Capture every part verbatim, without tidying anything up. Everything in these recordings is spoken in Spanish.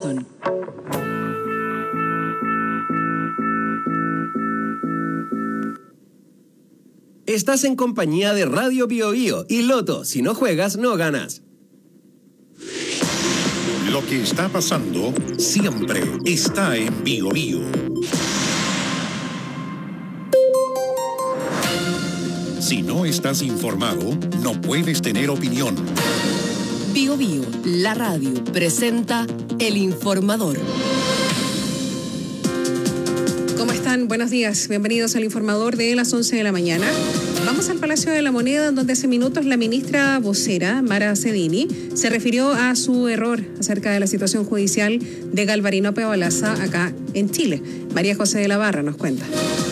Dawson. Estás en compañía de Radio Bio Bio y Loto. Si no juegas, no ganas. Lo que está pasando siempre está en Bio Bio. Si no estás informado, no puedes tener opinión. Bio Bio, la radio, presenta El Informador. ¿Cómo están? Buenos días. Bienvenidos al Informador de las once de la mañana. Vamos al Palacio de la Moneda, donde hace minutos la ministra vocera, Mara Cedini, se refirió a su error acerca de la situación judicial de Galvarino Peolaza acá en Chile. María José de la Barra nos cuenta.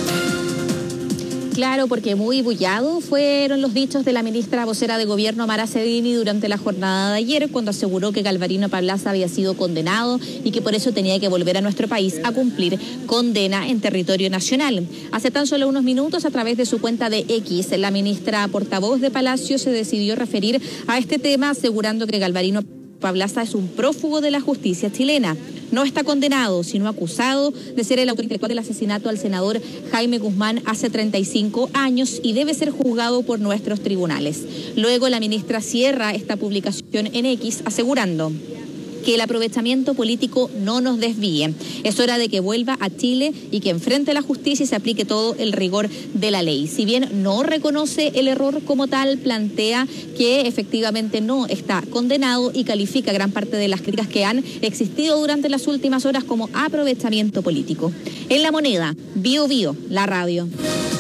Claro, porque muy bullados fueron los dichos de la ministra vocera de Gobierno, Mara Cedini, durante la jornada de ayer, cuando aseguró que Galvarino Peolaza había sido condenado y que por eso tenía que volver a nuestro país a cumplir condena en territorio nacional. Hace tan solo unos minutos, a través de su cuenta de X, la ministra portavoz de Palacio se decidió referir a este tema, asegurando que Galvarino Peolaza es un prófugo de la justicia chilena. No está condenado, sino acusado de ser el autor intelectual del asesinato al senador Jaime Guzmán hace treinta y cinco años y debe ser juzgado por nuestros tribunales. Luego la ministra cierra esta publicación en X asegurando que el aprovechamiento político no nos desvíe. Es hora de que vuelva a Chile y que enfrente la justicia y se aplique todo el rigor de la ley. Si bien no reconoce el error como tal, plantea que efectivamente no está condenado y califica gran parte de las críticas que han existido durante las últimas horas como aprovechamiento político. En La Moneda, Bio Bio, la radio.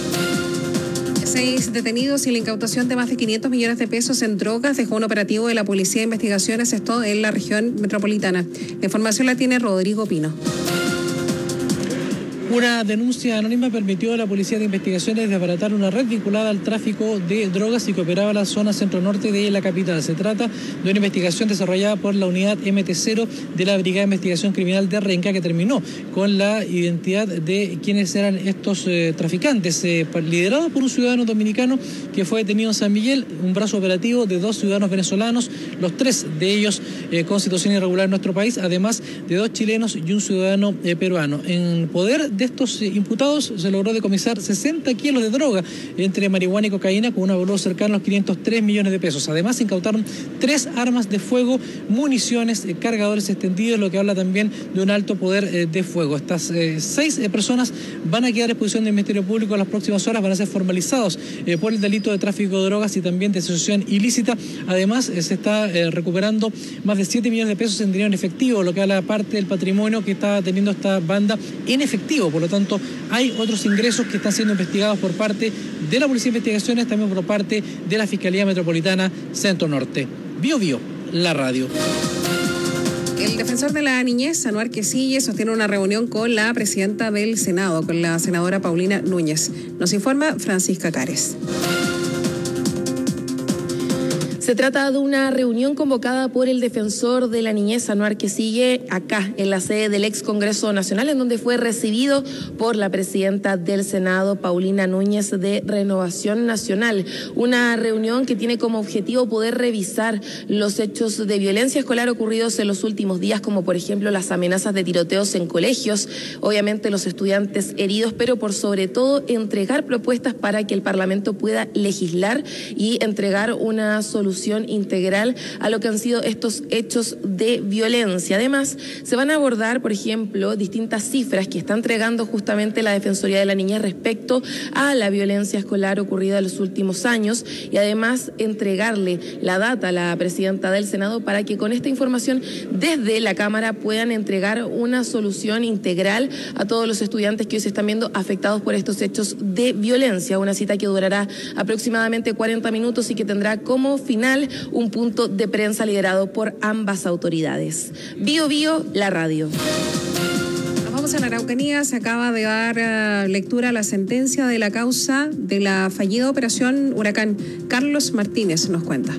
Seis detenidos y la incautación de más de quinientos millones de pesos en drogas dejó un operativo de la Policía de Investigaciones, esto en la región metropolitana. La información la tiene Rodrigo Pino. Una denuncia anónima permitió a la Policía de Investigaciones desbaratar una red vinculada al tráfico de drogas y que operaba en la zona centro-norte de la capital. Se trata de una investigación desarrollada por la unidad M T cero de la Brigada de Investigación Criminal de Renca, que terminó con la identidad de quienes eran estos eh, traficantes, eh, liderados por un ciudadano dominicano que fue detenido en San Miguel, un brazo operativo de dos ciudadanos venezolanos, los tres de ellos eh, con situación irregular en nuestro país, además de dos chilenos y un ciudadano eh, peruano. En poder de estos imputados se logró decomisar sesenta kilos de droga entre marihuana y cocaína con un valor cercano a los quinientos tres millones de pesos. Además se incautaron tres armas de fuego, municiones, eh, cargadores extendidos, lo que habla también de un alto poder eh, de fuego. Estas eh, seis eh, personas van a quedar a disposición del Ministerio Público en las próximas horas, van a ser formalizados eh, por el delito de tráfico de drogas y también de asociación ilícita. Además eh, se está eh, recuperando más de siete millones de pesos en dinero en efectivo, lo que habla parte del patrimonio que está teniendo esta banda en efectivo. Por lo tanto, hay otros ingresos que están siendo investigados por parte de la Policía de Investigaciones, también por parte de la Fiscalía Metropolitana Centro Norte. Bio Bio, la radio. El defensor de la niñez, Anuar Quesille, sostiene una reunión con la presidenta del Senado, con la senadora Paulina Núñez. Nos informa Francisca Cares. Se trata de una reunión convocada por el defensor de la niñez, Anuar Quesille, acá en la sede del ex Congreso Nacional, en donde fue recibido por la presidenta del Senado, Paulina Núñez, de Renovación Nacional. Una reunión que tiene como objetivo poder revisar los hechos de violencia escolar ocurridos en los últimos días, como por ejemplo las amenazas de tiroteos en colegios, obviamente los estudiantes heridos, pero por sobre todo entregar propuestas para que el Parlamento pueda legislar y entregar una solución integral a lo que han sido estos hechos de violencia. Además, se van a abordar, por ejemplo, distintas cifras que está entregando justamente la Defensoría de la Niñez respecto a la violencia escolar ocurrida en los últimos años y además entregarle la data a la presidenta del Senado para que con esta información desde la Cámara puedan entregar una solución integral a todos los estudiantes que hoy se están viendo afectados por estos hechos de violencia. Una cita que durará aproximadamente cuarenta minutos y que tendrá como final un punto de prensa liderado por ambas autoridades. Bio Bio, la radio. Nos vamos a la Araucanía. Se acaba de dar uh, lectura a la sentencia de la causa de la fallida operación Huracán. Carlos Martínez nos cuenta.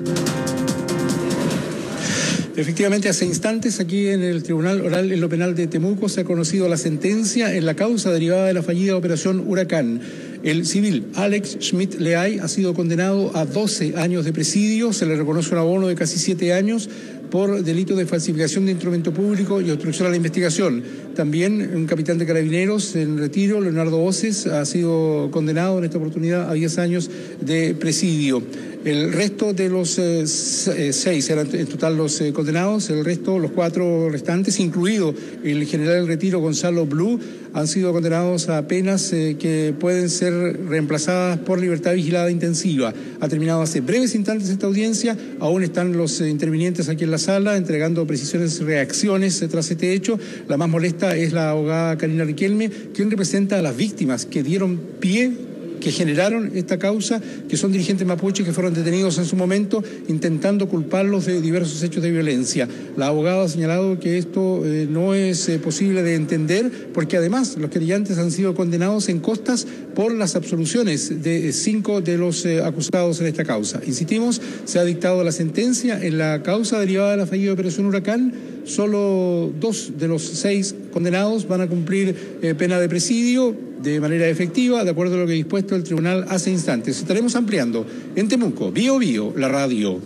Efectivamente, hace instantes aquí en el Tribunal Oral en lo Penal de Temuco se ha conocido la sentencia en la causa derivada de la fallida operación Huracán. El civil Alex Schmidt Leay ha sido condenado a doce años de presidio, se le reconoce un abono de casi siete años por delito de falsificación de instrumento público y obstrucción a la investigación. También un capitán de carabineros en retiro, Leonardo Oces, ha sido condenado en esta oportunidad a diez años de presidio. El resto de los eh, seis, eran en total los eh, condenados, el resto, los cuatro restantes, incluido el general del retiro Gonzalo Blue, han sido condenados a penas eh, que pueden ser reemplazadas por libertad vigilada intensiva. Ha terminado hace breves instantes esta audiencia, aún están los eh, intervinientes aquí en la sala entregando precisiones reacciones eh, tras este hecho. La más molesta es la abogada Karina Riquelme, quien representa a las víctimas que dieron pie, que generaron esta causa, que son dirigentes mapuches que fueron detenidos en su momento intentando culparlos de diversos hechos de violencia. La abogada ha señalado que esto eh, no es eh, posible de entender porque además los querellantes han sido condenados en costas por las absoluciones de cinco de los eh, acusados en esta causa. Insistimos, se ha dictado la sentencia en la causa derivada de la fallida Operación Huracán. Solo dos de los seis condenados van a cumplir eh, pena de presidio de manera efectiva, de acuerdo a lo que ha dispuesto el tribunal hace instantes. Estaremos ampliando en Temuco, Bio Bio, la radio.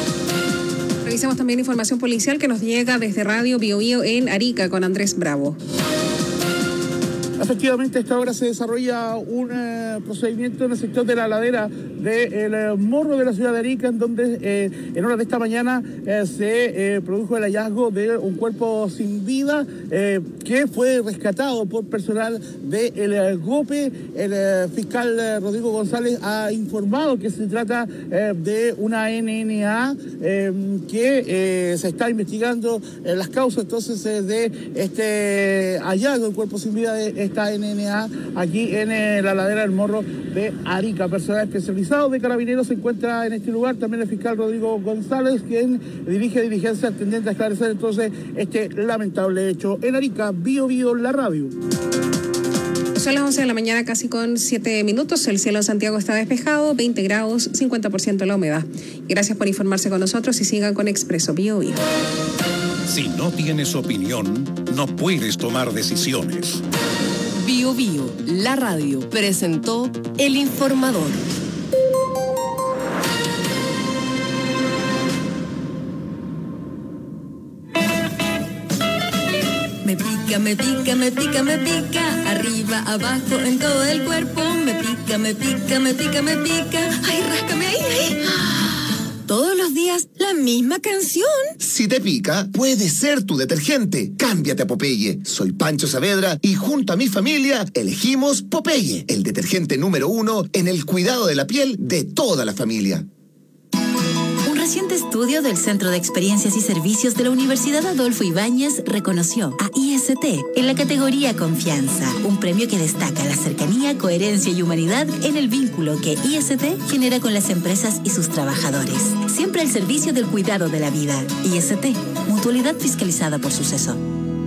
Revisamos también información policial que nos llega desde Radio Bio Bio en Arica con Andrés Bravo. Efectivamente, a esta hora se desarrolla un eh, procedimiento en el sector de la ladera del eh, Morro de la ciudad de Arica, en donde eh, en horas de esta mañana eh, se eh, produjo el hallazgo de un cuerpo sin vida eh, que fue rescatado por personal del eh, GOPE. El eh, fiscal eh, Rodrigo González ha informado que se trata eh, de una N N A eh, que eh, se está investigando eh, las causas entonces eh, de este hallazgo del cuerpo sin vida de esta N N A aquí en eh, la ladera del Morro de Arica. Personal especializado de Carabineros se encuentra en este lugar, también el fiscal Rodrigo González, quien dirige diligencias tendentes a esclarecer entonces este lamentable hecho. En Arica, Bio Bio, la radio. Son las once de la mañana, casi con siete minutos. El cielo en Santiago está despejado, veinte grados, cincuenta por ciento la humedad. Gracias por informarse con nosotros y sigan con Expreso Bio Bio. Si no tienes opinión, no puedes tomar decisiones. Bio Bio, la radio, presentó El Informador. Me pica, me pica, me pica, me pica, arriba, abajo, en todo el cuerpo. Me pica, me pica, me pica, me pica. Ay, ráscame ahí, ahí. Todos los días la misma canción. Si te pica, puede ser tu detergente. Cámbiate a Popeye. Soy Pancho Saavedra y junto a mi familia elegimos Popeye, el detergente número uno en el cuidado de la piel de toda la familia. Un reciente estudio del Centro de Experiencias y Servicios de la Universidad Adolfo Ibáñez reconoció a I S T en la categoría Confianza, un premio que destaca la cercanía, coherencia y humanidad en el vínculo que I S T genera con las empresas y sus trabajadores. Siempre al servicio del cuidado de la vida. I S T, mutualidad fiscalizada por Suceso.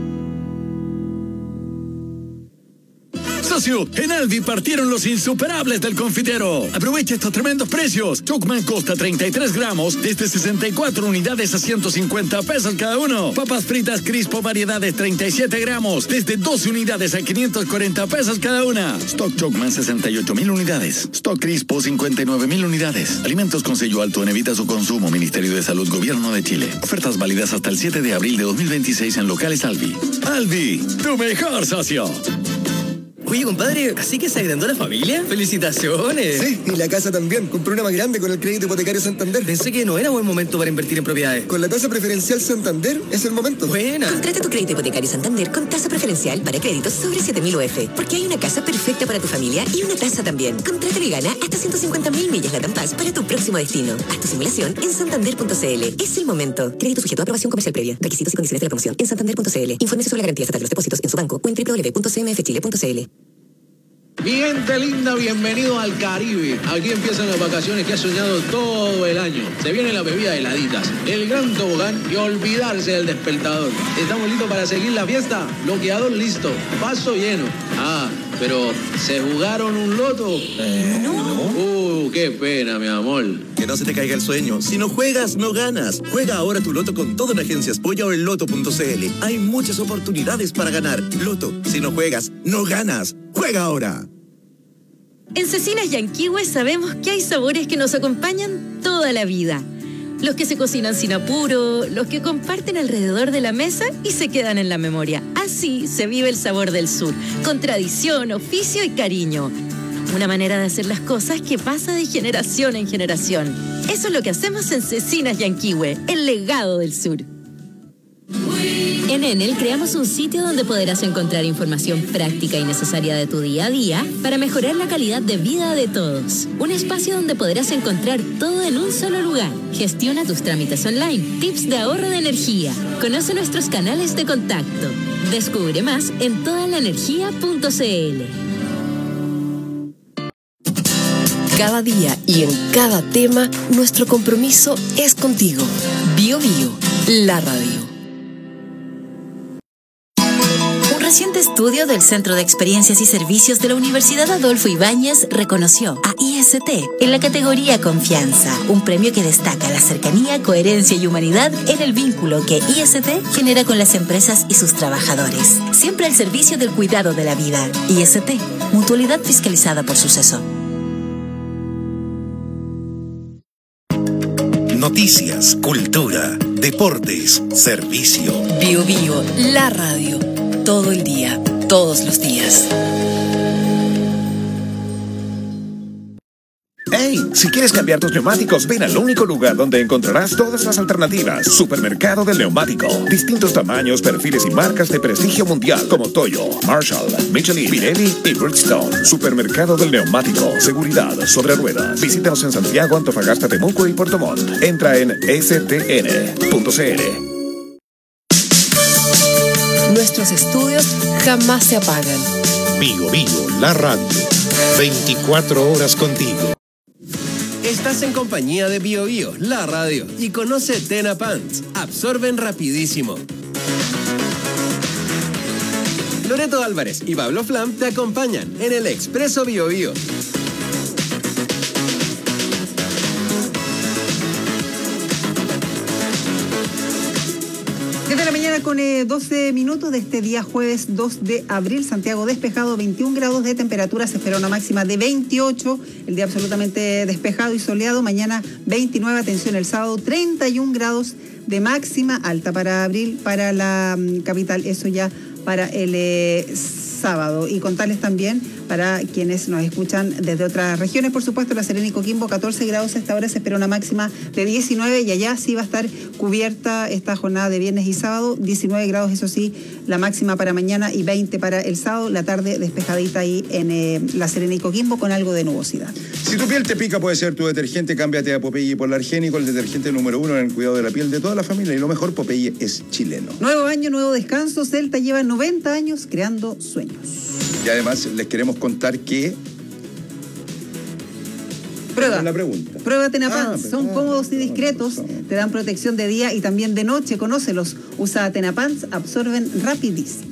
Socio, en Aldi partieron los insuperables del confitero. Aprovecha estos tremendos precios. Chocman Costa treinta y tres gramos desde sesenta y cuatro unidades a ciento cincuenta pesos cada uno. Papas fritas Crispo variedades treinta y siete gramos desde doce unidades a quinientos cuarenta pesos cada una. Stock Chocman sesenta y ocho mil unidades. Stock Crispo cincuenta y nueve mil unidades. Alimentos con sello alto en evita su consumo. Ministerio de Salud, Gobierno de Chile. Ofertas válidas hasta el siete de abril de dos mil veintiséis en locales Aldi. Aldi, tu mejor socio. Oye, compadre, ¿así que se agrandó la familia? ¡Felicitaciones! Sí, y la casa también. Compré una más grande con el crédito hipotecario Santander. Pensé que no era buen momento para invertir en propiedades. Con la tasa preferencial Santander es el momento. Buena. Contrata tu crédito hipotecario Santander con tasa preferencial para créditos sobre siete mil U F. Porque hay una casa perfecta para tu familia y una tasa también. Contrátalo y gana hasta ciento cincuenta mil millas Latam Pass para tu próximo destino. Haz tu simulación en santander punto c l. Es el momento. Crédito sujeto a aprobación comercial previa. Requisitos y condiciones de la promoción en santander punto c l. Infórmese sobre la garantía estatal de los depósitos en su banco o en doble u doble u doble u punto c m f chile punto c l. Mi gente linda, bienvenido al Caribe. Aquí empiezan las vacaciones que has soñado todo el año. Se viene la bebida de heladitas, el gran tobogán y olvidarse del despertador. ¿Estamos listos para seguir la fiesta? Bloqueador listo, paso lleno. Ah, pero ¿se jugaron un loto? Eh, no. Uh, qué pena, mi amor. Que no se te caiga el sueño. Si no juegas, no ganas. Juega ahora tu loto con todo en Agencias Polla o en loto punto c l. Hay muchas oportunidades para ganar. Loto, si no juegas, no ganas. ¡Juega ahora! En Cecinas Yanquihue sabemos que hay sabores que nos acompañan toda la vida. Los que se cocinan sin apuro, los que comparten alrededor de la mesa y se quedan en la memoria. Así se vive el sabor del sur, con tradición, oficio y cariño. Una manera de hacer las cosas que pasa de generación en generación. Eso es lo que hacemos en Cecinas Yanquihue, el legado del sur. En Enel creamos un sitio donde podrás encontrar información práctica y necesaria de tu día a día para mejorar la calidad de vida de todos. Un espacio donde podrás encontrar todo en un solo lugar. Gestiona tus trámites online, tips de ahorro de energía. Conoce nuestros canales de contacto. Descubre más en toda la energía punto c l. Cada día y en cada tema, nuestro compromiso es contigo. Bio Bio, la radio. Un reciente estudio del Centro de Experiencias y Servicios de la Universidad Adolfo Ibáñez reconoció a I S T en la categoría Confianza, un premio que destaca la cercanía, coherencia y humanidad en el vínculo que I S T genera con las empresas y sus trabajadores. Siempre al servicio del cuidado de la vida. I S T, mutualidad fiscalizada por Suceso. Noticias, cultura, deportes, servicio. Bio Bio, la radio. Todo el día, todos los días. ¡Hey! Si quieres cambiar tus neumáticos, ven al único lugar donde encontrarás todas las alternativas. Supermercado del Neumático. Distintos tamaños, perfiles y marcas de prestigio mundial como Toyo, Marshall, Michelin, Pirelli y Bridgestone. Supermercado del Neumático. Seguridad sobre ruedas. Visítanos en Santiago, Antofagasta, Temuco y Puerto Montt. Entra en s t n punto c l. Nuestros estudios jamás se apagan. Bio Bio, la radio. veinticuatro horas contigo. Estás en compañía de Bio Bio, la radio, y conoce Tena Pants. Absorben rapidísimo. Loreto Álvarez y Pablo Flam te acompañan en el Expreso Bio Bio. Desde la mañana con eh, doce minutos de este día jueves dos de abril, Santiago despejado, veintiún grados de temperatura, se espera una máxima de veintiocho, el día absolutamente despejado y soleado, mañana veintinueve, atención el sábado, treinta y un grados de máxima, alta para abril, para la um, capital, eso ya para el eh, sábado. Y contarles también para quienes nos escuchan desde otras regiones, por supuesto, La Serena y Coquimbo, catorce grados a esta hora, se espera una máxima de diecinueve y allá sí va a estar cubierta esta jornada de viernes y sábado, diecinueve grados, eso sí, la máxima para mañana y veinte para el sábado, la tarde despejadita ahí en eh, La Serena y Coquimbo con algo de nubosidad. Si tu piel te pica, puede ser tu detergente, cámbiate a Popeye Polar Génico, el detergente número uno en el cuidado de la piel de toda la familia, y lo mejor, Popeye es chileno. Nuevo año, nuevo descanso, Celta lleva noventa años creando sueños. Y además les queremos contar que... Prueba. La pregunta. Prueba Tenapans. Ah, Son ah, cómodos y ah, discretos. ah, Te dan protección de día y también de noche. Conócelos. Usa Tenapans. Absorben rapidísimo.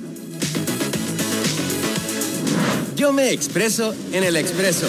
Yo me expreso en el Expreso.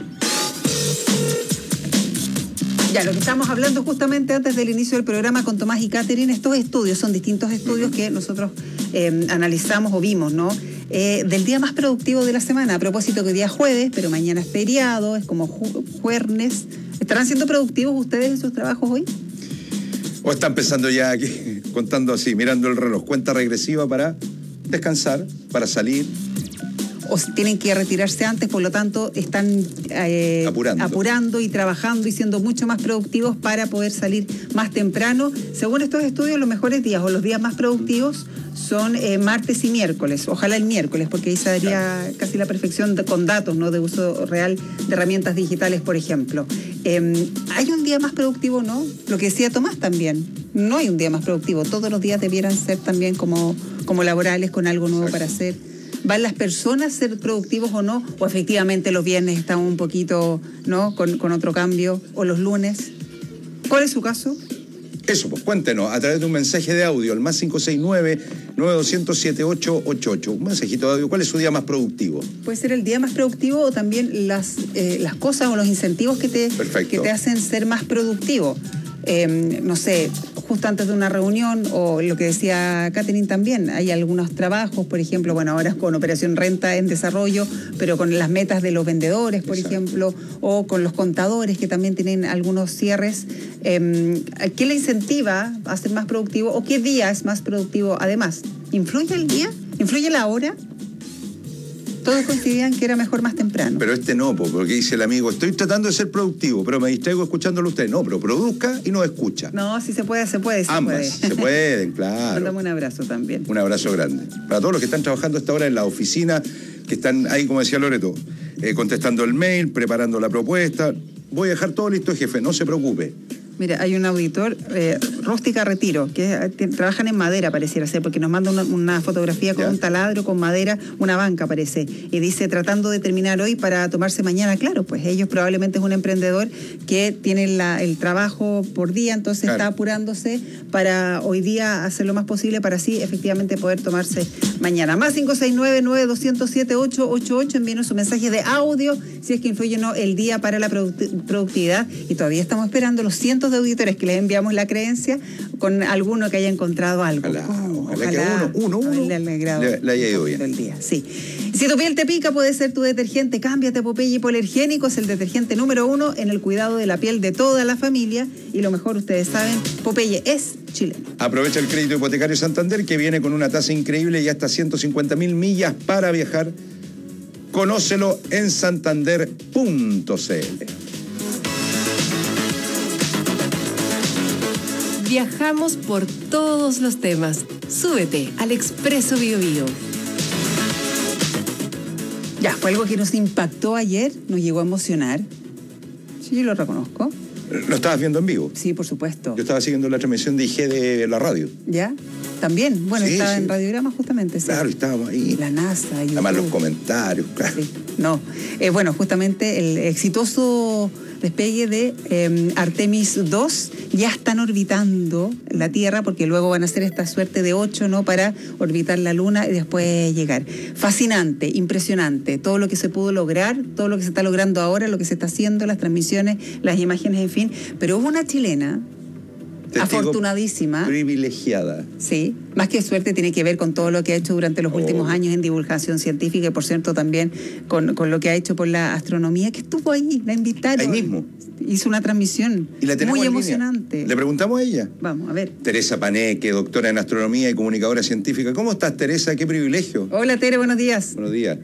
Ya, lo que estamos hablando justamente antes del inicio del programa con Tomás y Catherine, estos estudios, son distintos estudios que nosotros eh, analizamos o vimos, ¿no? Eh, del día más productivo de la semana. A propósito que hoy día es jueves, pero mañana es feriado, es como ju- jueves. ¿Estarán siendo productivos ustedes en sus trabajos hoy? O están pensando ya aquí, contando así, mirando el reloj, cuenta regresiva para descansar, para salir. O tienen que retirarse antes, por lo tanto están eh, apurando. apurando y trabajando y siendo mucho más productivos para poder salir más temprano. Según estos estudios, los mejores días o los días más productivos son eh, martes y miércoles. Ojalá el miércoles, porque ahí se daría claro. casi la perfección de, con datos, ¿no? De uso real de herramientas digitales, por ejemplo. Eh, ¿Hay un día más productivo, no? Lo que decía Tomás también. No hay un día más productivo. Todos los días debieran ser también como, como laborales, con algo nuevo Exacto. para hacer. ¿Van las personas a ser productivos o no? ¿O efectivamente los viernes están un poquito, ¿no? Con, con otro cambio. ¿O los lunes? ¿Cuál es su caso? Eso, pues cuéntenos a través de un mensaje de audio, el más cinco seis nueve, nueve dos cero cero, siete ocho ocho ocho. Un mensajito de audio. ¿Cuál es su día más productivo? Puede ser el día más productivo o también las, eh, las cosas o los incentivos que te, que te hacen ser más productivo. Eh, no sé, justo antes de una reunión, o lo que decía Catherine también, hay algunos trabajos, por ejemplo, bueno, ahora con Operación Renta en desarrollo, pero con las metas de los vendedores, por Exacto. ejemplo, o con los contadores que también tienen algunos cierres. Eh, ¿Qué le incentiva a ser más productivo o qué día es más productivo? Además, ¿influye el día? ¿Influye la hora? Todos coincidían que era mejor más temprano. Pero este no, porque dice el amigo, estoy tratando de ser productivo, pero me distraigo escuchándolo a usted. No, pero produzca y no escucha. No, si se puede, se puede, se Ambas, puede. se pueden, claro. Mándame un abrazo también. Un abrazo grande. Para todos los que están trabajando hasta ahora en la oficina, que están ahí, como decía Loreto, eh, contestando el mail, preparando la propuesta. Voy a dejar todo listo, jefe, no se preocupe. Mira, hay un auditor, eh, Rústica Retiro, que eh, trabajan en madera, pareciera ser, porque nos manda una, una fotografía con ya. un taladro, con madera, una banca parece, y dice, tratando de terminar hoy para tomarse mañana. Claro, pues ellos probablemente es un emprendedor que tiene la, el trabajo por día, entonces claro. está apurándose para hoy día hacer lo más posible para así efectivamente poder tomarse mañana. Más cinco seis nueve, nueve dos cero siete, ocho ocho ocho, envíenos su mensaje de audio, si es que influye o no el día para la product- productividad, y todavía estamos esperando los cientos de auditores que les enviamos la creencia con alguno que haya encontrado algo. Ojalá, oh, ojalá, ojalá que uno, uno, uno le, le, le haya ido bien. El día, sí. Si tu piel te pica, puede ser tu detergente. Cámbiate Popeye Hipoalergénico, es el detergente número uno en el cuidado de la piel de toda la familia. Y lo mejor, ustedes saben, Popeye es chileno. Aprovecha el crédito hipotecario Santander, que viene con una tasa increíble y hasta ciento cincuenta mil millas para viajar. Conócelo en santander punto c l. Viajamos por todos los temas. Súbete al Expreso Bio Bio. Ya, fue algo que nos impactó ayer, nos llegó a emocionar. Sí, yo lo reconozco. ¿Lo estabas viendo en vivo? Sí, por supuesto. Yo estaba siguiendo la transmisión de I G de la radio. ¿Ya? También. Bueno, sí, estaba sí. en Radiograma justamente. Sí. Claro, estábamos ahí. La NASA. YouTube. Además los comentarios, claro. Sí. No. Eh, bueno, justamente el exitoso despegue de eh, Artemis dos ya están orbitando la Tierra, porque luego van a hacer esta suerte de ocho, ¿no? Para orbitar la Luna y después llegar. Fascinante, impresionante, todo lo que se pudo lograr, todo lo que se está logrando ahora, lo que se está haciendo, las transmisiones, las imágenes, en fin. Pero hubo una chilena Testigo afortunadísima. Privilegiada. Sí, más que suerte tiene que ver con todo lo que ha hecho durante los oh. últimos años en divulgación científica y, por cierto, también con, con lo que ha hecho por la astronomía, que estuvo ahí, la invitaron. Ahí mismo. Hizo una transmisión y la muy emocionante. Línea. Le preguntamos a ella. Vamos, a ver. Teresa Paneque, doctora en astronomía y comunicadora científica. ¿Cómo estás, Teresa? Qué privilegio. Hola, Tere, buenos días. Buenos días.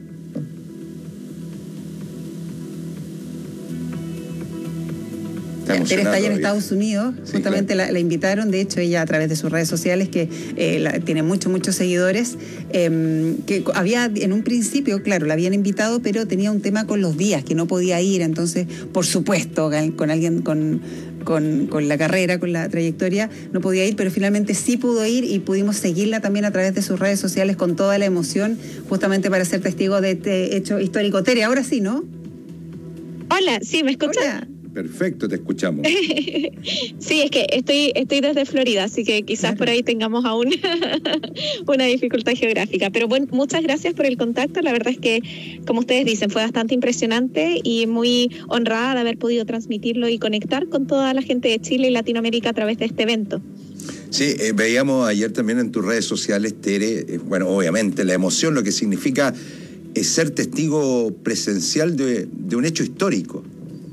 Tere está allá en Estados Unidos, sí, justamente claro. la, la invitaron, de hecho ella a través de sus redes sociales, que eh, la, tiene muchos, muchos seguidores, eh, que había en un principio, claro, la habían invitado, pero tenía un tema con los días, que no podía ir, entonces, por supuesto, con alguien con, con, con la carrera, con la trayectoria, no podía ir, pero finalmente sí pudo ir y pudimos seguirla también a través de sus redes sociales con toda la emoción, justamente para ser testigo de este hecho histórico. Tere, ahora sí, ¿no? Hola, sí, ¿me escuchas? Hola. Perfecto, te escuchamos. Sí, es que estoy estoy desde Florida, así que quizás claro. por ahí tengamos aún una dificultad geográfica. Pero bueno, muchas gracias por el contacto. La verdad es que, como ustedes dicen, fue bastante impresionante y muy honrada de haber podido transmitirlo y conectar con toda la gente de Chile y Latinoamérica a través de este evento. Sí, eh, veíamos ayer también en tus redes sociales, Tere, eh, bueno, obviamente la emoción, lo que significa es ser testigo presencial de, de un hecho histórico.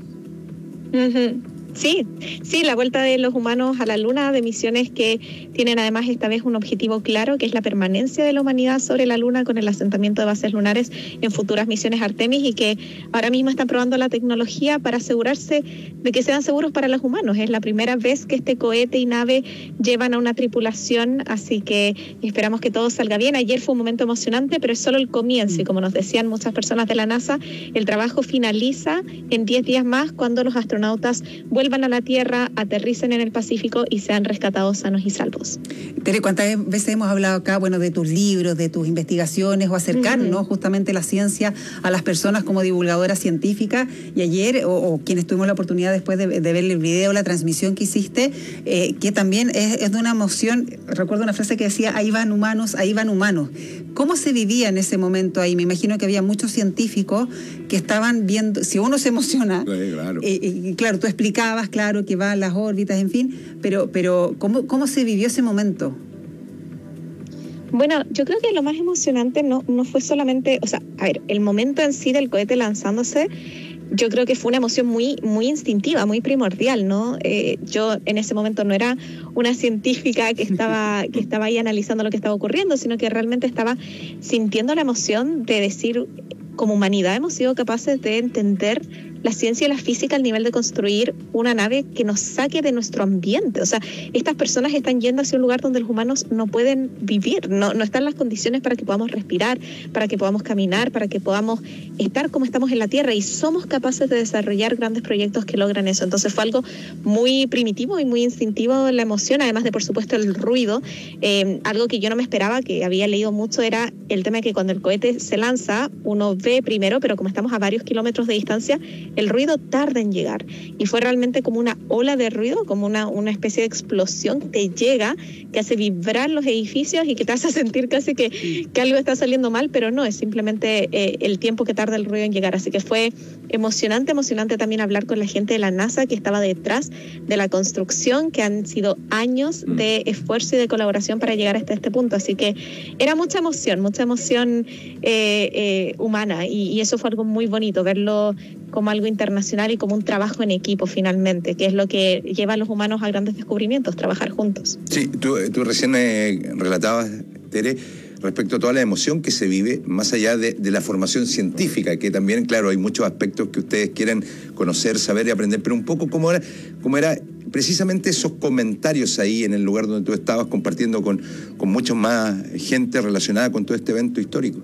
Uh-huh. Sí, sí, la vuelta de los humanos a la Luna, de misiones que tienen además esta vez un objetivo claro, que es la permanencia de la humanidad sobre la Luna con el asentamiento de bases lunares en futuras misiones Artemis, y que ahora mismo están probando la tecnología para asegurarse de que sean seguros para los humanos. Es la primera vez que este cohete y nave llevan a una tripulación, así que esperamos que todo salga bien. Ayer fue un momento emocionante, pero es solo el comienzo, y como nos decían muchas personas de la NASA, el trabajo finaliza en diez días más, cuando los astronautas vuelvan a la Tierra, aterricen en el Pacífico y sean rescatados sanos y salvos. Tere, ¿cuántas veces hemos hablado acá, bueno, de tus libros, de tus investigaciones, o acercar, uh-huh. ¿no? justamente la ciencia a las personas como divulgadora científica? Y ayer, o, o quienes tuvimos la oportunidad después de, de ver el video, la transmisión que hiciste, eh, que también es, es de una emoción. Recuerdo una frase que decía, ahí van humanos, ahí van humanos. ¿Cómo se vivía en ese momento ahí? Me imagino que había muchos científicos que estaban viendo, si uno se emociona, sí, claro. y, y claro, tú explicabas comentabas, claro, que van las órbitas, en fin, pero, pero ¿cómo, cómo se vivió ese momento? Bueno, yo creo que lo más emocionante no, no fue solamente, o sea, a ver, el momento en sí del cohete lanzándose, yo creo que fue una emoción muy, muy instintiva, muy primordial, ¿no? Eh, yo en ese momento no era una científica que estaba, que estaba ahí analizando lo que estaba ocurriendo, sino que realmente estaba sintiendo la emoción de decir, como humanidad hemos sido capaces de entender la ciencia y la física al nivel de construir una nave que nos saque de nuestro ambiente. O sea, estas personas están yendo hacia un lugar donde los humanos no pueden vivir, no, no están las condiciones para que podamos respirar, para que podamos caminar, para que podamos estar como estamos en la Tierra, y somos capaces de desarrollar grandes proyectos que logran eso. Entonces fue algo muy primitivo y muy instintivo la emoción, además de, por supuesto, el ruido. Eh, algo que yo no me esperaba, que había leído mucho, era el tema de que cuando el cohete se lanza, uno ve primero, pero como estamos a varios kilómetros de distancia, el ruido tarda en llegar, y fue realmente como una ola de ruido, como una, una especie de explosión que te llega, que hace vibrar los edificios y que te hace sentir casi que, que algo está saliendo mal, pero no, es simplemente eh, el tiempo que tarda el ruido en llegar. Así que fue emocionante, emocionante también hablar con la gente de la NASA que estaba detrás de la construcción, que han sido años de esfuerzo y de colaboración para llegar hasta este punto. Así que era mucha emoción, mucha emoción eh, eh, humana, y, y eso fue algo muy bonito, verlo como algo internacional y como un trabajo en equipo finalmente, que es lo que lleva a los humanos a grandes descubrimientos, trabajar juntos. Sí, tú, tú recién eh, relatabas, Tere, respecto a toda la emoción que se vive, más allá de, de la formación científica, que también, claro, hay muchos aspectos que ustedes quieren conocer, saber y aprender, pero un poco cómo era, cómo era precisamente esos comentarios ahí en el lugar donde tú estabas compartiendo con, con mucha más gente relacionada con todo este evento histórico.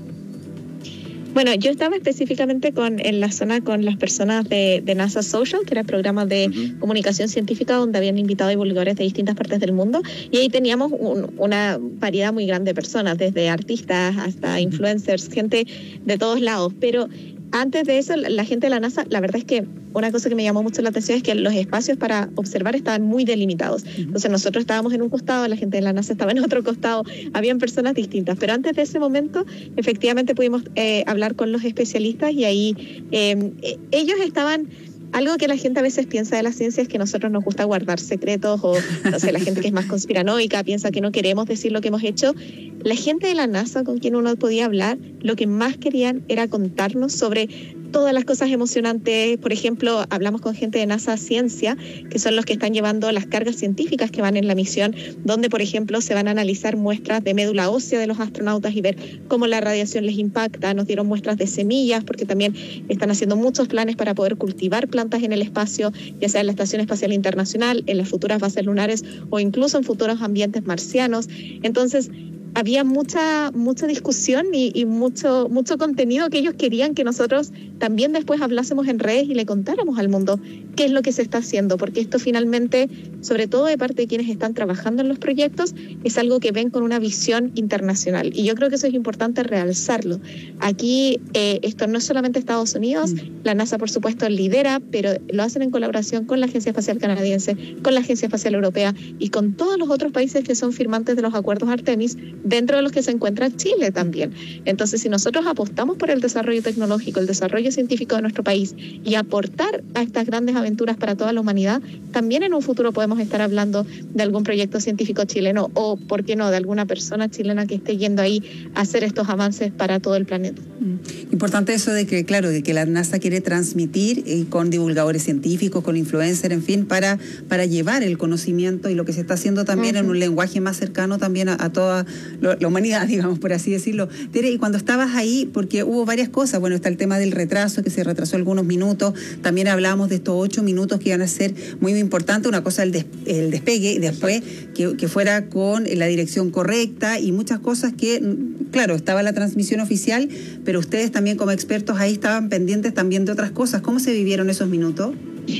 Bueno, yo estaba específicamente con, en la zona con las personas de, de NASA Social, que era el programa de uh-huh. comunicación científica, donde habían invitado divulgadores de distintas partes del mundo, y ahí teníamos un, una variedad muy grande de personas, desde artistas hasta influencers, gente de todos lados. Pero antes de eso, la gente de la NASA, la verdad es que una cosa que me llamó mucho la atención es que los espacios para observar estaban muy delimitados. Entonces nosotros estábamos en un costado, la gente de la NASA estaba en otro costado, habían personas distintas. Pero antes de ese momento, efectivamente pudimos eh, hablar con los especialistas, y ahí eh, ellos estaban... Algo que la gente a veces piensa de la ciencia es que a nosotros nos gusta guardar secretos, o no sé, la gente que es más conspiranoica piensa que no queremos decir lo que hemos hecho. La gente de la NASA con quien uno podía hablar, lo que más querían era contarnos sobre todas las cosas emocionantes. Por ejemplo, hablamos con gente de NASA Ciencia, que son los que están llevando las cargas científicas que van en la misión, donde, por ejemplo, se van a analizar muestras de médula ósea de los astronautas y ver cómo la radiación les impacta. Nos dieron muestras de semillas, porque también están haciendo muchos planes para poder cultivar plantas en el espacio, ya sea en la Estación Espacial Internacional, en las futuras bases lunares o incluso en futuros ambientes marcianos. Entonces, había mucha mucha discusión y, y mucho mucho contenido que ellos querían que nosotros también después hablásemos en redes y le contáramos al mundo qué es lo que se está haciendo, porque esto finalmente, sobre todo de parte de quienes están trabajando en los proyectos, es algo que ven con una visión internacional, y yo creo que eso es importante realzarlo. Aquí eh, esto no es solamente Estados Unidos, mm. la NASA por supuesto lidera, pero lo hacen en colaboración con la Agencia Espacial Canadiense, con la Agencia Espacial Europea y con todos los otros países que son firmantes de los acuerdos Artemis, dentro de los que se encuentra Chile también. Entonces, si nosotros apostamos por el desarrollo tecnológico, el desarrollo científico de nuestro país, y aportar a estas grandes aventuras para toda la humanidad, también en un futuro podemos estar hablando de algún proyecto científico chileno, o, ¿por qué no?, de alguna persona chilena que esté yendo ahí a hacer estos avances para todo el planeta. Importante eso de que, claro, de que la NASA quiere transmitir eh, con divulgadores científicos, con influencers, en fin, para, para llevar el conocimiento y lo que se está haciendo también uh-huh. en un lenguaje más cercano también a, a toda lo, la humanidad, digamos, por así decirlo. Tere, y cuando estabas ahí, porque hubo varias cosas, bueno, está el tema del retraso, que se retrasó algunos minutos, también hablábamos de estos ocho minutos que iban a ser muy importantes, una cosa el, des, el despegue, y después que, que fuera con la dirección correcta, y muchas cosas que, claro, estaba la transmisión oficial, pero ustedes también como expertos ahí estaban pendientes también de otras cosas. ¿Cómo se vivieron esos minutos?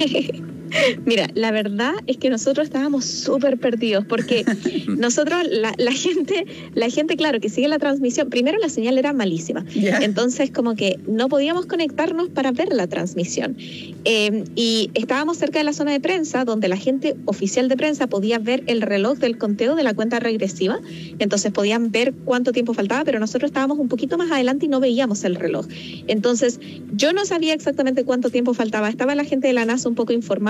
Mira, la verdad es que nosotros estábamos súper perdidos, porque nosotros, la, la gente, la gente, claro, que sigue la transmisión, primero la señal era malísima, yeah. entonces como que no podíamos conectarnos para ver la transmisión. Eh, y estábamos cerca de la zona de prensa, donde la gente oficial de prensa podía ver el reloj del conteo de la cuenta regresiva, entonces podían ver cuánto tiempo faltaba, pero nosotros estábamos un poquito más adelante y no veíamos el reloj. Entonces, yo no sabía exactamente cuánto tiempo faltaba, estaba la gente de la NASA un poco informando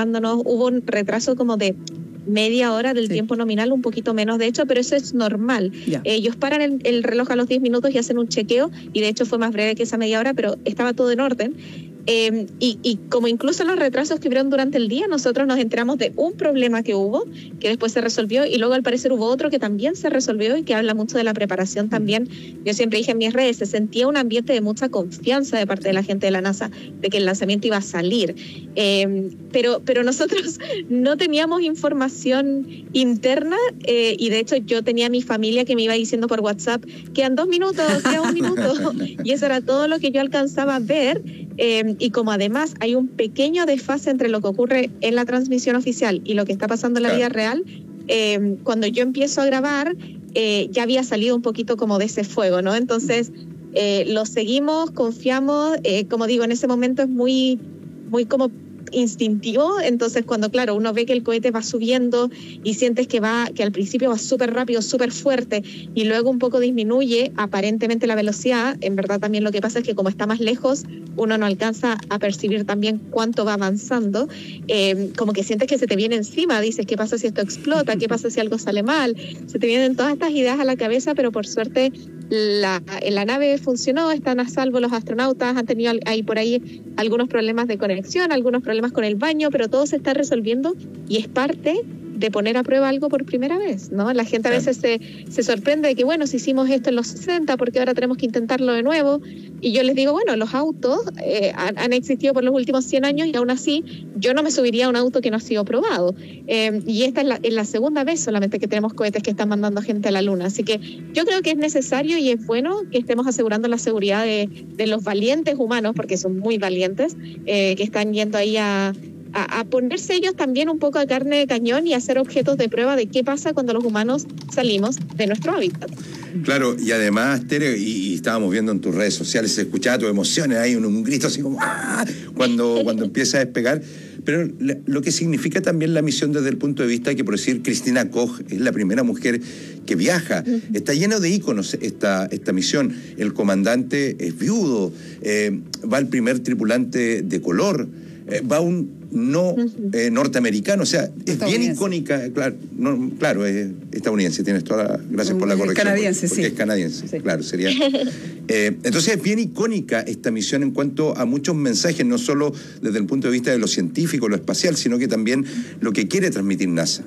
avisándonos. Hubo un retraso como de media hora del sí. tiempo nominal, un poquito menos de hecho, pero eso es normal. Yeah. Ellos paran el, el reloj a los diez minutos y hacen un chequeo, y de hecho fue más breve que esa media hora, pero estaba todo en orden. Eh, y, y como incluso los retrasos que hubieron durante el día, nosotros nos enteramos de un problema que hubo, que después se resolvió, y luego al parecer hubo otro que también se resolvió y que habla mucho de la preparación también. Yo siempre dije en mis redes, se sentía un ambiente de mucha confianza de parte de la gente de la NASA, de que el lanzamiento iba a salir. Eh, pero, pero nosotros no teníamos información interna, eh, y de hecho yo tenía a mi familia que me iba diciendo por WhatsApp, quedan dos minutos, queda un minuto, y eso era todo lo que yo alcanzaba a ver. Eh, y como además hay un pequeño desfase entre lo que ocurre en la transmisión oficial y lo que está pasando en la claro. vida real, eh, cuando yo empiezo a grabar, eh, ya había salido un poquito como de ese fuego, ¿no? Entonces, eh, lo seguimos, confiamos, eh, como digo, en ese momento es muy, muy como instintivo. Entonces cuando claro uno ve que el cohete va subiendo y sientes que va que al principio va súper rápido, súper fuerte, y luego un poco disminuye aparentemente la velocidad, en verdad también lo que pasa es que como está más lejos uno no alcanza a percibir también cuánto va avanzando, eh, como que sientes que se te viene encima, dices ¿qué pasa si esto explota? ¿Qué pasa si algo sale mal? Se te vienen todas estas ideas a la cabeza, pero por suerte la, la nave funcionó, están a salvo los astronautas, han tenido ahí por ahí algunos problemas de conexión, algunos problemas con el baño, pero todo se está resolviendo y es parte de poner a prueba algo por primera vez, ¿no? La gente a veces se, se sorprende de que, bueno, si hicimos esto en los sesenta, ¿por qué ahora tenemos que intentarlo de nuevo? Y yo les digo, bueno, los autos eh, han, han existido por los últimos cien años y aún así yo no me subiría a un auto que no ha sido probado. Eh, y esta es la, es la segunda vez solamente que tenemos cohetes que están mandando gente a la Luna. Así que yo creo que es necesario y es bueno que estemos asegurando la seguridad de, de los valientes humanos, porque son muy valientes, eh, que están yendo ahí a... A, a ponerse ellos también un poco a carne de cañón y a ser objetos de prueba de qué pasa cuando los humanos salimos de nuestro hábitat. Claro, y además, Tere, y, y estábamos viendo en tus redes sociales, se escuchaba tus emociones, hay un, un grito así como ¡ah! cuando, cuando empieza a despegar, pero la, lo que significa también la misión desde el punto de vista que, por decir, Cristina Koch es la primera mujer que viaja, uh-huh. está lleno de íconos esta, esta misión, el comandante es viudo, eh, va el primer tripulante de color, eh, va un no eh, norteamericano, o sea, es bien icónica, claro, no, claro, es estadounidense, tienes toda la, gracias por la corrección. Canadiense, porque, porque sí. es canadiense, sí. claro, sería. Eh, entonces es bien icónica esta misión en cuanto a muchos mensajes, no solo desde el punto de vista de lo científico, lo espacial, sino que también lo que quiere transmitir NASA.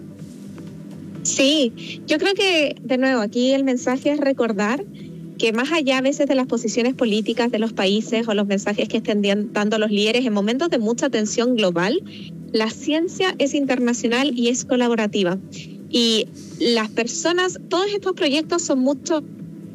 Sí, yo creo que, de nuevo, aquí el mensaje es recordar que más allá a veces de las posiciones políticas de los países o los mensajes que estén dando los líderes en momentos de mucha tensión global, la ciencia es internacional y es colaborativa. Y las personas, todos estos proyectos son muchos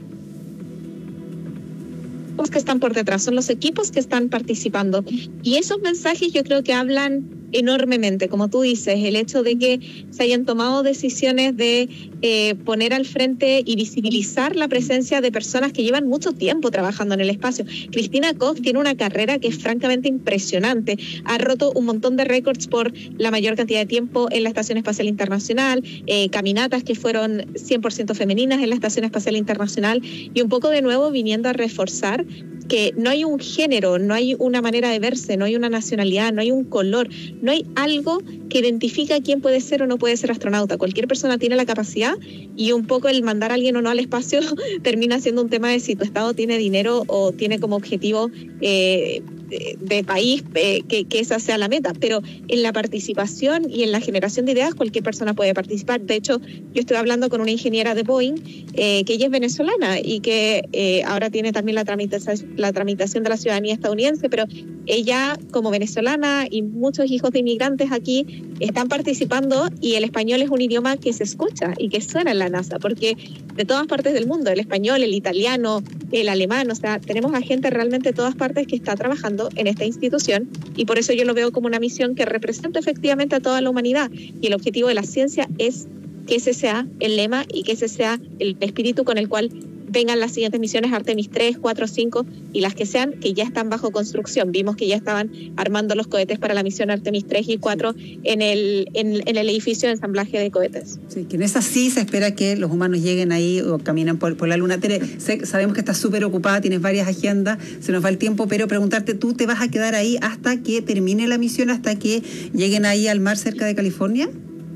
que están por detrás, son los equipos que están participando. Y esos mensajes yo creo que hablan enormemente, como tú dices, el hecho de que se hayan tomado decisiones de eh, poner al frente y visibilizar la presencia de personas que llevan mucho tiempo trabajando en el espacio. Cristina Koch tiene una carrera que es francamente impresionante, ha roto un montón de récords por la mayor cantidad de tiempo en la Estación Espacial Internacional, eh, caminatas que fueron cien por ciento femeninas en la Estación Espacial Internacional, y un poco de nuevo viniendo a reforzar que no hay un género, no hay una manera de verse, no hay una nacionalidad, no hay un color, no hay algo que identifica quién puede ser o no puede ser astronauta. Cualquier persona tiene la capacidad, y un poco el mandar a alguien o no al espacio termina siendo un tema de si tu estado tiene dinero o tiene como objetivo eh, de, de país eh, que, que esa sea la meta. Pero en la participación y en la generación de ideas cualquier persona puede participar. De hecho, yo estoy hablando con una ingeniera de Boeing eh, que ella es venezolana y que eh, ahora tiene también la tramitación, la tramitación de la ciudadanía estadounidense, pero ella como venezolana y muchos hijos de inmigrantes aquí están participando, y el español es un idioma que se escucha y que suena en la NASA, porque de todas partes del mundo, el español, el italiano, el alemán, o sea, tenemos a gente realmente de todas partes que está trabajando en esta institución, y por eso yo lo veo como una misión que representa efectivamente a toda la humanidad, y el objetivo de la ciencia es que ese sea el lema y que ese sea el espíritu con el cual vengan las siguientes misiones, Artemis tres, cuatro, cinco y las que sean, que ya están bajo construcción. Vimos que ya estaban armando los cohetes para la misión Artemis tres y cuatro en el, en, en el edificio de ensamblaje de cohetes. Sí, que en esa sí se espera que los humanos lleguen ahí o caminen por, por la luna. Tere, sé, sabemos que estás súper ocupada, tienes varias agendas, se nos va el tiempo, pero preguntarte, ¿tú te vas a quedar ahí hasta que termine la misión, hasta que lleguen ahí al mar cerca de California?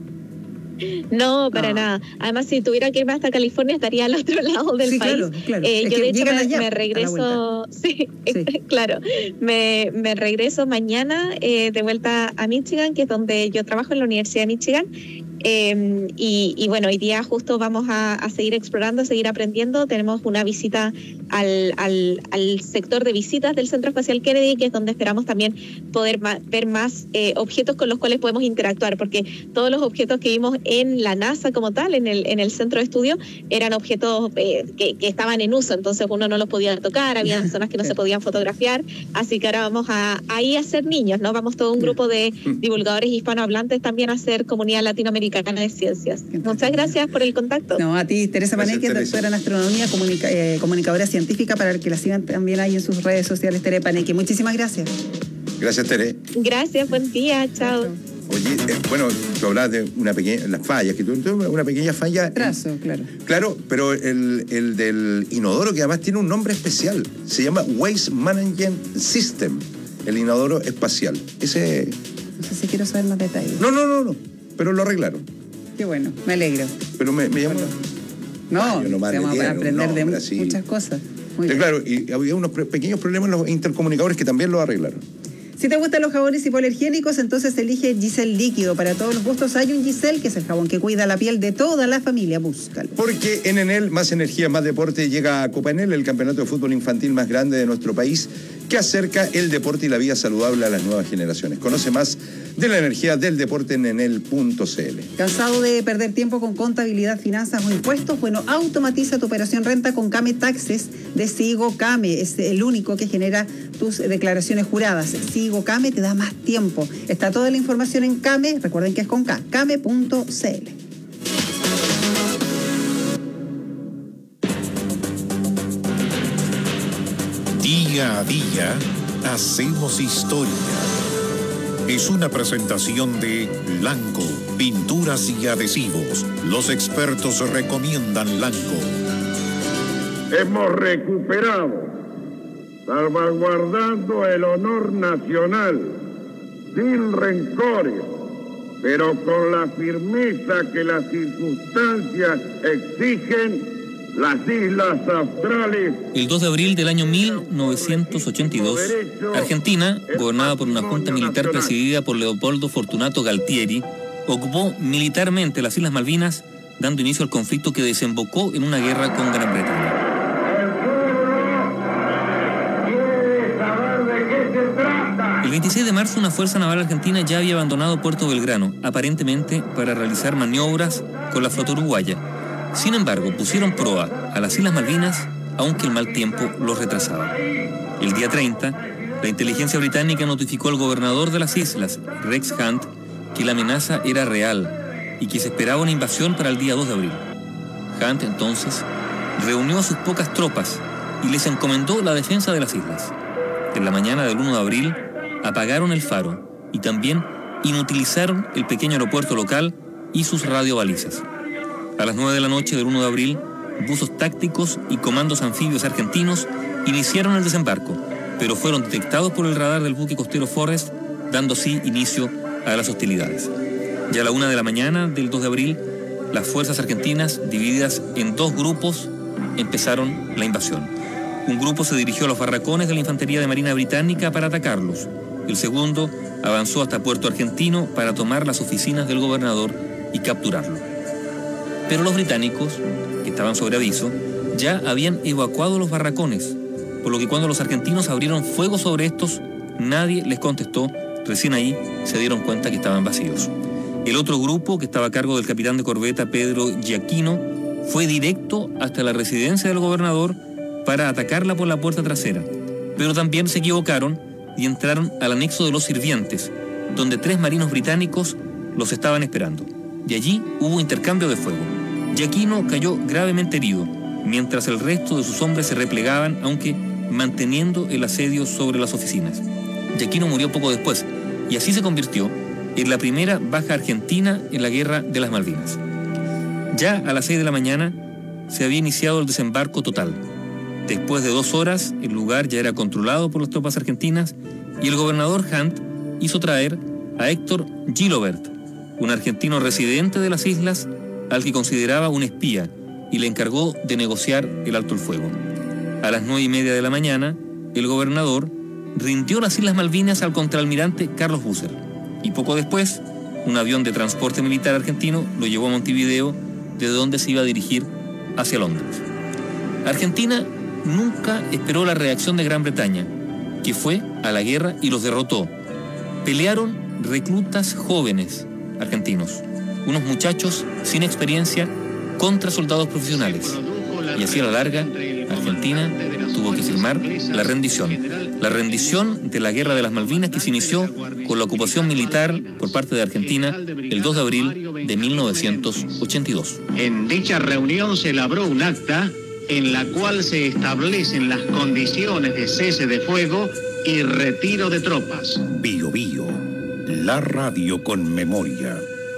No, para no. nada. Además, si tuviera que irme hasta California, estaría al otro lado del sí, país. Claro, claro. Eh, yo, de hecho, me, allá, me regreso. Sí, sí. claro. Me, me regreso mañana eh, de vuelta a Michigan, que es donde yo trabajo, en la Universidad de Michigan. Eh, y, y bueno, hoy día justo vamos a, a seguir explorando, a seguir aprendiendo. Tenemos una visita al, al, al sector de visitas del Centro Espacial Kennedy, que es donde esperamos también poder ma- ver más eh, objetos con los cuales podemos interactuar, porque todos los objetos que vimos en la NASA como tal, en el, en el centro de estudio, eran objetos eh, que, que estaban en uso, entonces uno no los podía tocar, había zonas que no se podían fotografiar, así que ahora vamos a ahí a ser niños, ¿no? Vamos todo un grupo de divulgadores hispanohablantes también a ser comunidad latinoamericana de Ciencias. Muchas gracias por el contacto. No, a ti, Teresa Paneque, doctora en astronomía, comunica, eh, comunicadora científica, para que la sigan también ahí en sus redes sociales, Tere Paneque. Muchísimas gracias. Gracias, Tere. Gracias, buen día, chao. Oye, eh, bueno, tú hablabas de una pequeña, las fallas, que tú, una pequeña falla. Trazo, claro. Claro, pero el, el del inodoro, que además tiene un nombre especial, se llama Waste Management System, el inodoro espacial. Ese... No sé si quiero saber más detalles. No, no, no, no, pero lo arreglaron. Qué bueno, me alegro. Pero me, me llamó... No, no se llama para aprender de así. Muchas cosas. Muy sí, claro, y había unos pre- pequeños problemas en los intercomunicadores que también lo arreglaron. Si te gustan los jabones hipoalergénicos, entonces elige Giselle Líquido. Para todos los gustos hay un Giselle, que es el jabón que cuida la piel de toda la familia. Búscalo. Porque en Enel, más energía, más deporte, llega a Copa Enel, el campeonato de fútbol infantil más grande de nuestro país, que acerca el deporte y la vida saludable a las nuevas generaciones. Conoce más de la energía del deporte en enel punto c l. ¿Cansado de perder tiempo con contabilidad, finanzas o impuestos? Bueno, automatiza tu operación renta con Came Taxes de Sigo Came. Es el único que genera tus declaraciones juradas. Sigo Came te da más tiempo. Está toda la información en Came, recuerden que es con K, came punto c l. Día a día hacemos historia. Es una presentación de Lanco, pinturas y adhesivos. Los expertos recomiendan Lanco. Hemos recuperado, salvaguardando el honor nacional, sin rencores, pero con la firmeza que las circunstancias exigen, las Islas Australes. El dos de abril del año mil novecientos ochenta y dos, Argentina, gobernada por una junta militar presidida por Leopoldo Fortunato Galtieri, ocupó militarmente las Islas Malvinas, dando inicio al conflicto que desembocó en una guerra con Gran Bretaña. El veintiséis de marzo, una fuerza naval argentina ya había abandonado Puerto Belgrano, aparentemente para realizar maniobras con la flota uruguaya. Sin embargo, pusieron proa a las Islas Malvinas, aunque el mal tiempo los retrasaba. El día treinta, la inteligencia británica notificó al gobernador de las islas, Rex Hunt, que la amenaza era real y que se esperaba una invasión para el día dos de abril. Hunt, entonces, reunió a sus pocas tropas y les encomendó la defensa de las islas. En la mañana del uno de abril, apagaron el faro y también inutilizaron el pequeño aeropuerto local y sus radiobalizas. A las nueve de la noche del uno de abril, buzos tácticos y comandos anfibios argentinos iniciaron el desembarco, pero fueron detectados por el radar del buque costero Forrest, dando así inicio a las hostilidades. Ya a la una de la mañana del dos de abril, las fuerzas argentinas, divididas en dos grupos, empezaron la invasión. Un grupo se dirigió a los barracones de la Infantería de Marina Británica para atacarlos. El segundo avanzó hasta Puerto Argentino para tomar las oficinas del gobernador y capturarlo. Pero los británicos, que estaban sobre aviso, ya habían evacuado los barracones, por lo que cuando los argentinos abrieron fuego sobre estos, nadie les contestó. Recién ahí se dieron cuenta que estaban vacíos. El otro grupo, que estaba a cargo del capitán de corbeta Pedro Giacchino, fue directo hasta la residencia del gobernador para atacarla por la puerta trasera, pero también se equivocaron y entraron al anexo de los sirvientes, donde tres marinos británicos los estaban esperando. Y allí hubo intercambio de fuego. Giacchino cayó gravemente herido, mientras el resto de sus hombres se replegaban, aunque manteniendo el asedio sobre las oficinas. Yaquino murió poco después, y así se convirtió en la primera baja argentina en la Guerra de las Malvinas. Ya a las seis de la mañana se había iniciado el desembarco total. Después de dos horas, el lugar ya era controlado por las tropas argentinas y el gobernador Hunt hizo traer a Héctor Gilobert, un argentino residente de las islas al que consideraba un espía, y le encargó de negociar el alto el fuego. A las nueve y media de la mañana, el gobernador rindió las Islas Malvinas al contraalmirante Carlos Busser, y poco después, un avión de transporte militar argentino lo llevó a Montevideo, de donde se iba a dirigir hacia Londres. Argentina nunca esperó la reacción de Gran Bretaña, que fue a la guerra y los derrotó. Pelearon reclutas jóvenes argentinos, unos muchachos sin experiencia contra soldados profesionales. Y así a la larga, Argentina tuvo que firmar la rendición. La rendición de la Guerra de las Malvinas, que se inició con la ocupación militar por parte de Argentina el dos de abril de mil novecientos ochenta y dos. En dicha reunión se elaboró un acta en la cual se establecen las condiciones de cese de fuego y retiro de tropas. Bio Bio, la radio con memoria.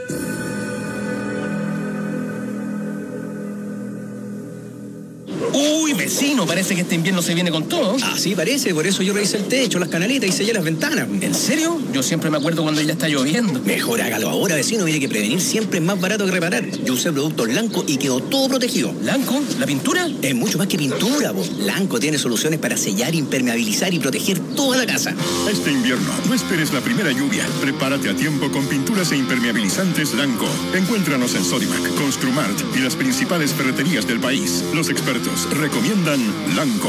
Uy, vecino, parece que este invierno se viene con todo. Así parece, por eso yo revisé el techo, las canaletas y sellé las ventanas. ¿En serio? Yo siempre me acuerdo cuando ya está lloviendo. Mejor hágalo ahora, vecino, mire que prevenir siempre es más barato que reparar. Yo usé productos Lanco y quedó todo protegido. ¿Lanco? ¿La pintura? Es mucho más que pintura, vos. Lanco tiene soluciones para sellar, impermeabilizar y proteger toda la casa. Este invierno, no esperes la primera lluvia. Prepárate a tiempo con pinturas e impermeabilizantes Lanco. Encuéntranos en Sodimac, Construmart y las principales ferreterías del país. Los expertos recomiendan Lanco.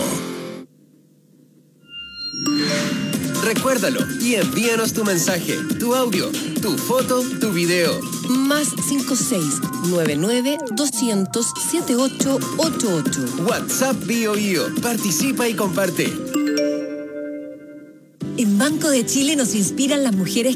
Recuérdalo y envíanos tu mensaje, tu audio, tu foto, tu video. Más cinco seis nueve nueve doscientos setenta y ocho ochenta y ocho. WhatsApp Bio Bio. Participa y comparte. En Banco de Chile nos inspiran las mujeres